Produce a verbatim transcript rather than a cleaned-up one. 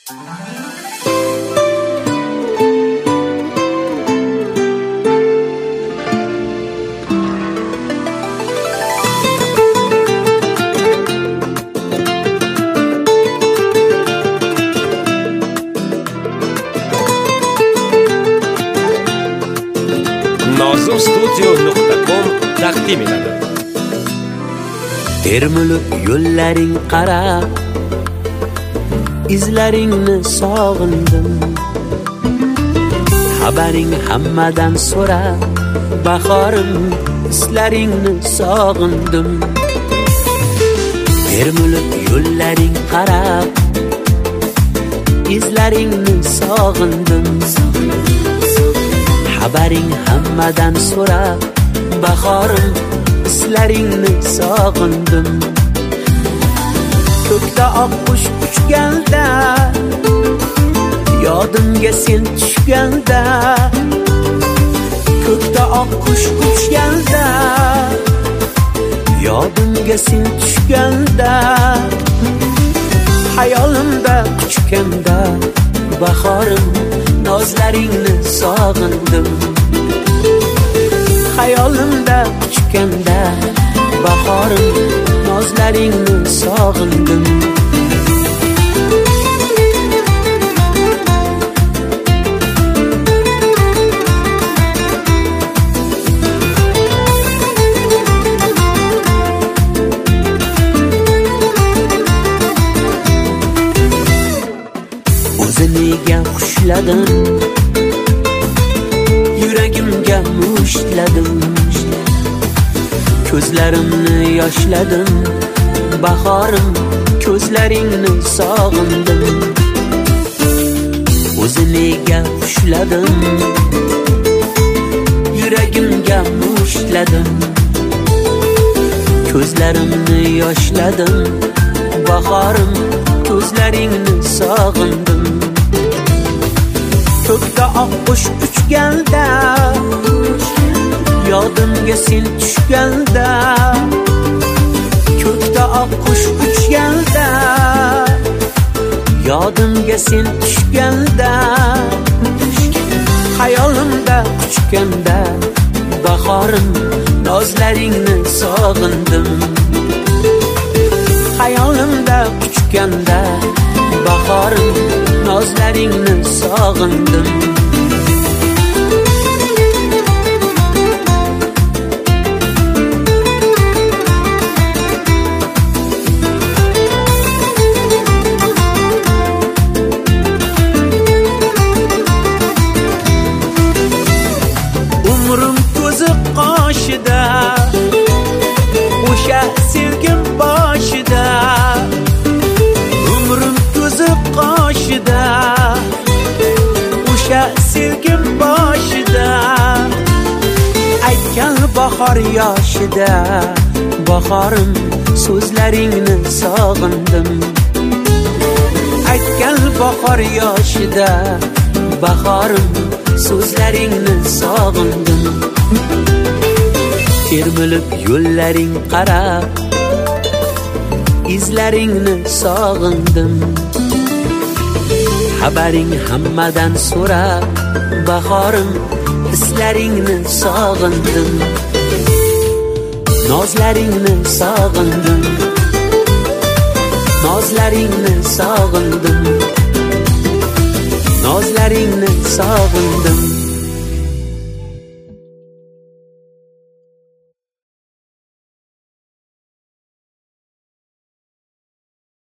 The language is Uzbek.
nozim studio nuqta com taqdim etadi. Termilib yo'llaring qara, izlaringni sog'indim. Xabaring hammadan so'ra, bahorim islaringni sog'indim. Termilib yo'llaring qara, izlaringni sog'indim. Xabaring hammadan so'ra, bahorim islaringni sog'indim. Ko'kda oq qush uchganda, yodimga sen tushganda. Ko'kda oq qush uchganda, yodimga sen tushganda. Hayolimda uchganda, bahorim nozlaringni sog'indim. Hayolimda uchganda, bahorim nozlaringni sog'indim. O'ziniga xushladim, yuragimga mushtladim. Ko'zlarimni yoshladim, bahorim ko'zlaringni sog'indim. O'ziniga xushladim, yuragimga mushtladim. Ko'zlarimni yoshladim, bahorim ko'zlaringni sog'indim. Ko'kda oq qush uchganda, yodimga sen tushganda. Ko'kda oq qush uchganda, yodimga sen tushganda. Hayolimda uchganda, bahorim nozlaringni sog'indim. Hayolimda uchganda, bahorim nozlaringni sog'indim. Umrim ko'zi qoshida, o'sha sevgim boshida. Umrim ko'zi qoshida, o'sha sevgim boshida. Aytgan bahor yoshida, bahorim so'zlaringni sog'indim. Aytgan bahor yoshida, bahorim so'zlaringni sog'indim. Termilib yo'llaring qara, izlaringni sog'indim. Xabaring hammadan so'ra, bahorim islaringni sog'indim. Nozlaringni sog'indim. Nozlaringni sog'indim. Nozlaringni sog'indim.